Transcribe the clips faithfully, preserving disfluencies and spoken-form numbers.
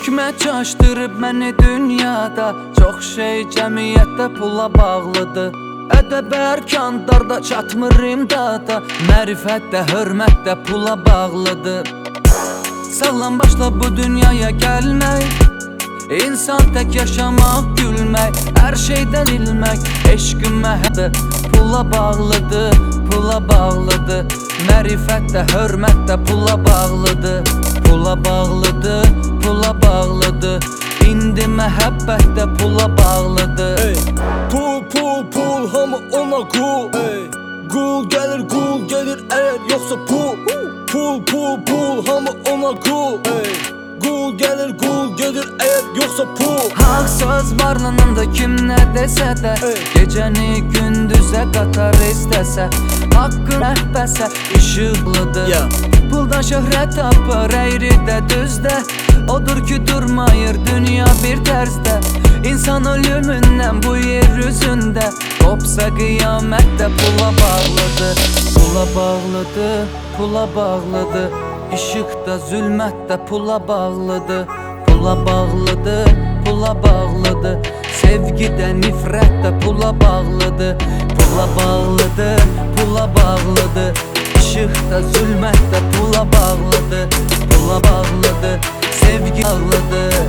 Hikmət çaşdırıb məni dünyada. Çox şey cəmiyyətdə pula bağlıdır. Ədəb ərkandarda çatmır imdada. Mərifətdə, hörmətdə pula bağlıdır. Sağlam başla bu dünyaya gəlmək, İnsan tək yaşamaq, gülmək, hər şeydən ilmək. Eşqin məhədə pula bağlıdır, pula bağlıdır. Mərifətdə, hörmətdə pula bağlıdır, pula bağlıdır, pula bağlıdır. İndi məhəbbətdə pula bağlıdır. Hey. Pul, pul, pul, hamı ona qul. Hey. Qul gəlir, qul gelir, əgər yoxsa pul. Pul, pul, pul, hamı ona qul. Hey. Qul gəlir, qul gedir, əgər yoxsa pul. Haq söz varlananda kim nə desə də, hey. Gecəni gündüzə qatar istəsə, haqqın əhbəsə işıqlıdır, yeah. Puldan şöhrət tapır əyridə düzdə. Odur ki durmayır dünya bir tərzdə. İnsan ölümündən bu yer üzündə, qopsa qiyamətdə pula bağlıdır. Pula bağlıdır, pula bağlıdır. İşıqda, zülmətdə pula bağlıdır. Pula bağlıdır, pula bağlıdır. Sevgidə, nifrətdə pula bağlıdır. Pula bağlıdır, pula bağlıdır. İşıqda, zülmətdə pula bağlıdır. Pula bağlıdır, sevgi bağlıdır.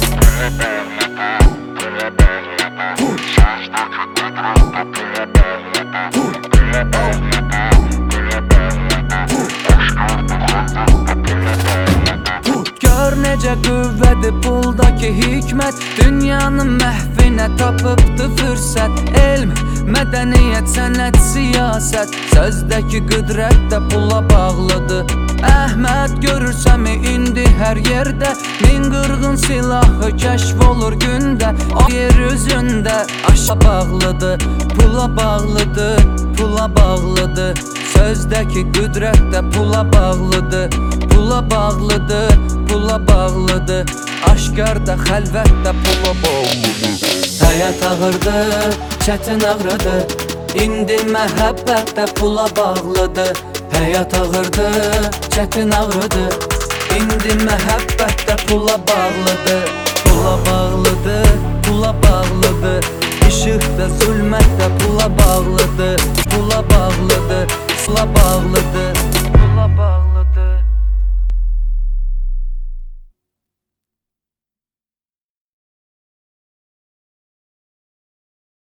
Gör necə qüvvədir puldakı hikmət. Dünyanın məhvinə tapıbdı fürsət. Elm, mədəniyyət, sənət, siyasət. Sözdəki qüdrət də pula bağlıdır. Əhməd görürsəmi indi hər yerdə. Min qırğın silahı kəşf olur gündə. O yer üzündə aşağı bağlıdır. Pula bağlıdır, pula bağlıdır. Sözdəki qüdrət də pula bağlıdır. Pula bağlıdır, pula bağlıdır. Aşkarda, xəlvətdə pula bağlıdır. Həyat ağırdır, çətin ağrıdır. İndi məhəbbətdə pula bağlıdır. Həyat ağırdır, çətin ağrıdır. İndi məhəbbətdə pula bağlıdır. Pula bağlıdır,